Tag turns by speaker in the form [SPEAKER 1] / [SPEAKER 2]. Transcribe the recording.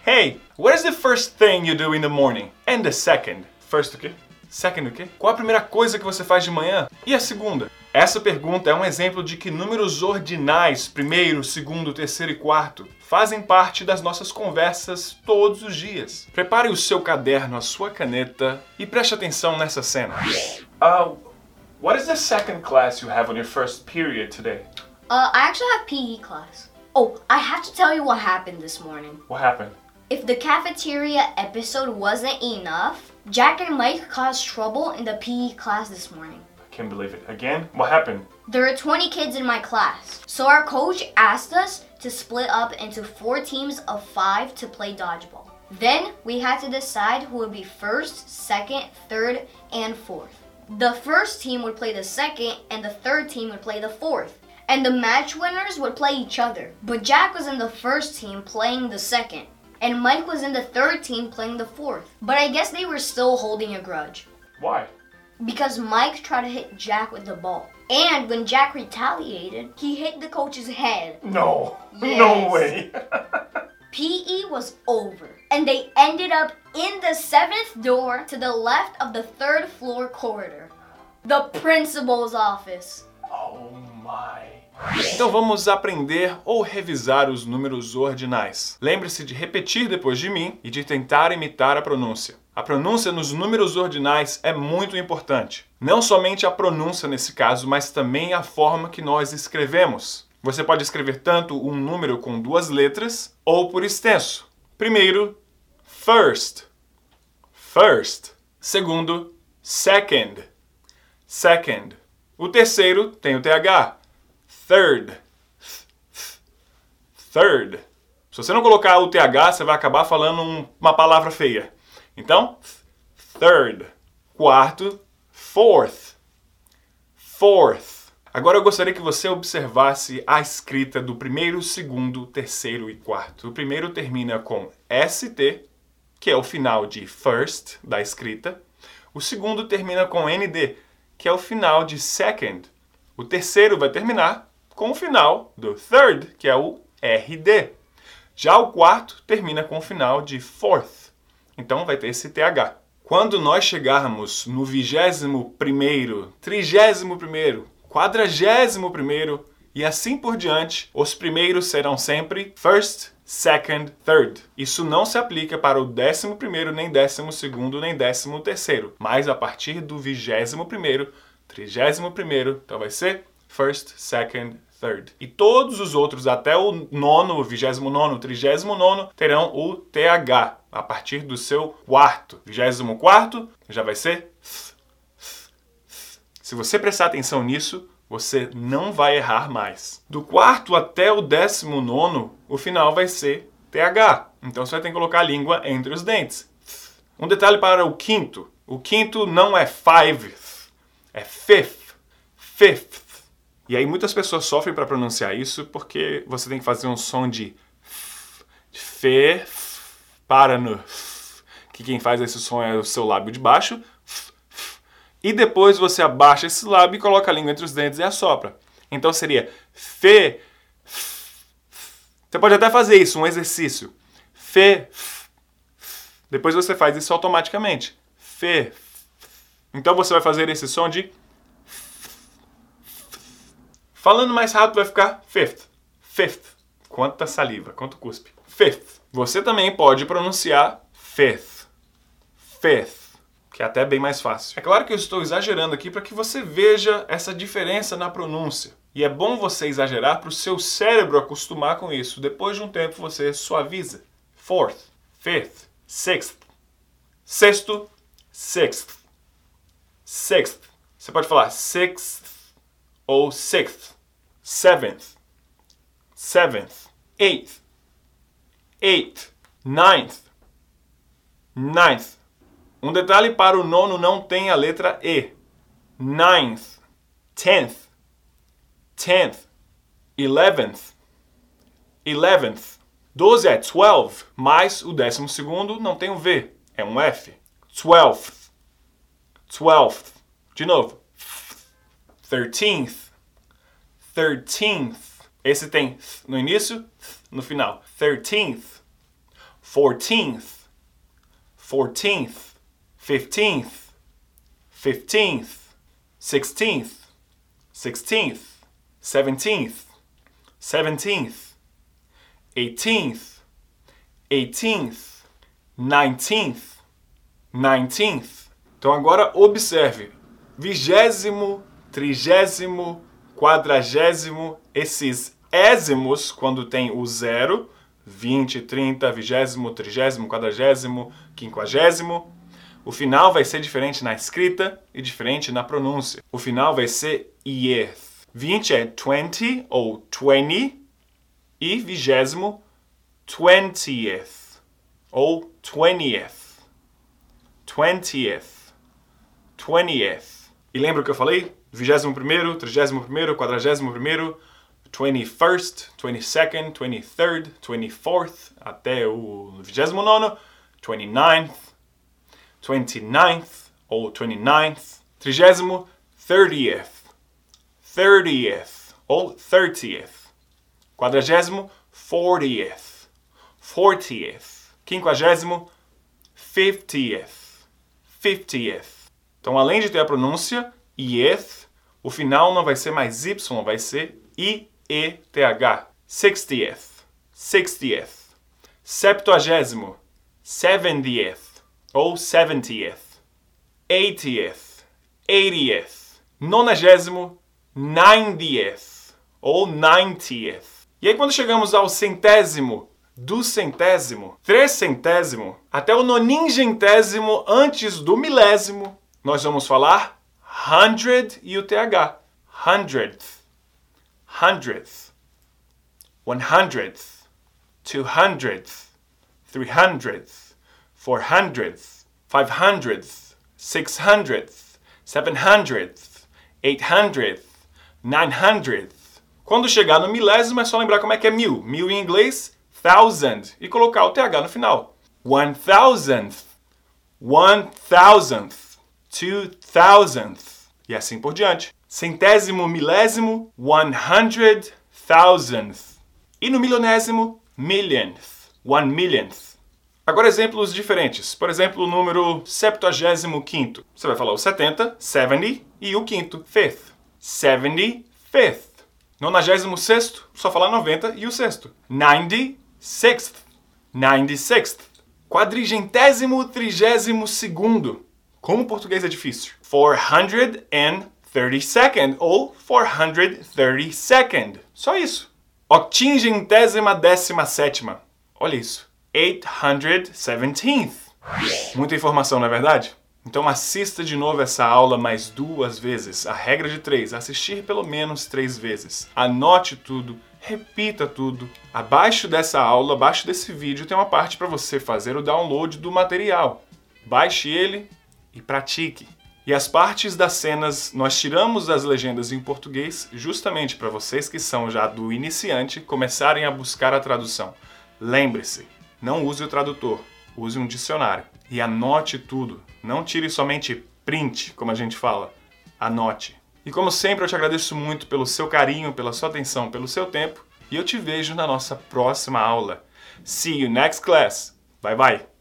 [SPEAKER 1] Hey, what is the first thing you do in the morning? And the second? First o quê? Second o quê? Qual a primeira coisa que você faz de manhã? E a segunda? Essa pergunta é um exemplo de que números ordinais, primeiro, segundo, terceiro e quarto, fazem parte das nossas conversas todos os dias. Prepare o seu caderno, a sua caneta e preste atenção nessa cena. What is the second class you have on your first period today?
[SPEAKER 2] I actually have PE class. Oh, I have to tell you what happened this morning.
[SPEAKER 1] What happened?
[SPEAKER 2] If the cafeteria episode wasn't enough, Jack and Mike caused trouble in the PE class this morning.
[SPEAKER 1] I can't believe it. Again? What happened?
[SPEAKER 2] There are 20 kids in my class, so our coach asked us to split up into 4 teams of 5 to play dodgeball. Then we had to decide who would be first, second, third, and fourth. The first team would play the second, and the third team would play the fourth. And the match winners would play each other. But Jack was in the first team playing the second, and Mike was in the third team playing the fourth. But I guess they were still holding a grudge.
[SPEAKER 1] Why?
[SPEAKER 2] Because Mike tried to hit Jack with the ball. And when Jack retaliated, he hit the coach's head.
[SPEAKER 1] No.
[SPEAKER 2] Yes.
[SPEAKER 1] No way.
[SPEAKER 2] PE was over, and they ended up in the 7th door to the left of the 3rd floor corridor. The principal's office.
[SPEAKER 1] Oh my. Então vamos aprender ou revisar os números ordinais. Lembre-se de repetir depois de mim e de tentar imitar a pronúncia. A pronúncia nos números ordinais é muito importante. Não somente a pronúncia nesse caso, mas também a forma que nós escrevemos. Você pode escrever tanto um número com 2 letras ou por extenso. Primeiro, first. First. Segundo, second. Second. O terceiro tem o TH. Third. Third. Se você não colocar o TH, você vai acabar falando uma palavra feia. Então, third. Quarto, fourth. Fourth. Agora eu gostaria que você observasse a escrita do primeiro, segundo, terceiro e quarto. O primeiro termina com ST, que é o final de first, da escrita. O segundo termina com ND, que é o final de second. O terceiro vai terminar com o final do third, que é o RD. Já o quarto termina com o final de fourth. Então vai ter esse TH. Quando nós chegarmos no 21º, 31º, 41º e assim por diante, os primeiros serão sempre first, second, third. Isso não se aplica para o 11º, nem 12º, nem 13º, mas a partir do 21º, 31º, então vai ser first, second, third. E todos os outros, até o 9º, 29º, 39º, terão o TH a partir do seu quarto. 24º já vai ser th. Se você prestar atenção nisso, você não vai errar mais. Do quarto até o 19º, o final vai ser TH. Então você vai ter que colocar a língua entre os dentes. Um detalhe para o quinto. O quinto não é fifth, é fifth. Fifth. E aí muitas pessoas sofrem para pronunciar isso porque você tem que fazer um som de f, para no f, que quem faz esse som é o seu lábio de baixo. E depois você abaixa esse lábio e coloca a língua entre os dentes e assopra. Então seria fe. Você pode até fazer isso, um exercício. Fe. Depois você faz isso automaticamente. Fe. Então você vai fazer esse som de... Falando mais rápido vai ficar fifth. Fifth. Quanta saliva, quanto cuspe. Fifth. Você também pode pronunciar fifth. Fifth. Que é até bem mais fácil. É claro que eu estou exagerando aqui para que você veja essa diferença na pronúncia. E é bom você exagerar para o seu cérebro acostumar com isso. Depois de um tempo você suaviza. Fourth, fifth, sixth. Sexto, sixth. Sixth. Você pode falar sixth ou sixth. Seventh. Seventh. Eighth. Eighth. Ninth. Ninth. Um detalhe para o nono não tem a letra E. Ninth. Tenth. Tenth. Eleventh. Eleventh. 12 é 12, mas o 12º não tem o V, é um F. 12th. 12th. De novo. 13th. 13th. Esse tem no início, no final. 13th. 14th, 14th, 15th, 15th, 16th, 16th, 17th, 17th, 18th, 18th, 19th, 19th. Então agora observe, 20º, 30º, 40º, esses ésimos, quando tem o 0, 20, 30, 20º, 30º, 40º, 50º, o final vai ser diferente na escrita e diferente na pronúncia. O final vai ser eth. 20 é 20 ou 20 e 20º, 20th ou 20th. 20th. 20th. E lembra o que eu falei? 21º, 31º, 40º, 21st, 22nd, 23rd, 24th, até o 29º, 29th, 29th ou 29th, 30º, 30th, 30th ou 30th, 40º, 40th, 40th, 50º, 50th, 50th. Então, além de ter a pronúncia, eth, o final não vai ser mais y, vai ser ieth. 60th, 60th. 70º, 70th ou 70th. 80th, 80th. 90º, 90th ou 90th. E aí, quando chegamos ao centésimo, do centésimo, trecentésimo, até o noningentésimo antes do milésimo, nós vamos falar hundred e o TH. Hundredth, hundredth, 100th, 200th, 300th, 400th, 500th, 600th, 700th, 800th, 900th. Quando chegar no milésimo é só lembrar como é que é mil. Mil em inglês, thousand, e colocar o TH no final. 1000th, 1000th, 2000th, e assim por diante. Centésimo, milésimo, 100,000th. E no milionésimo, millionth, 1 millionth. Agora exemplos diferentes. Por exemplo, o número 75º. Você vai falar o 70, 70, e o quinto, fifth. 75th. 96º, só falar 90 e o sexto. 96th. 96th. 432º. Como o português é difícil. 432nd ou 432nd. Só isso. 817ª. Olha isso. 817th. Muita informação, não é verdade? Então assista de novo essa aula mais 2 vezes. A regra de 3. Assistir pelo menos 3 vezes. Anote tudo. Repita tudo. Abaixo dessa aula, abaixo desse vídeo, tem uma parte para você fazer o download do material. Baixe ele e pratique. E as partes das cenas, nós tiramos as legendas em português justamente para vocês que são já do iniciante começarem a buscar a tradução. Lembre-se, não use o tradutor, use um dicionário. E anote tudo. Não tire somente print, como a gente fala. Anote. E como sempre, eu te agradeço muito pelo seu carinho, pela sua atenção, pelo seu tempo. E eu te vejo na nossa próxima aula. See you next class. Bye bye.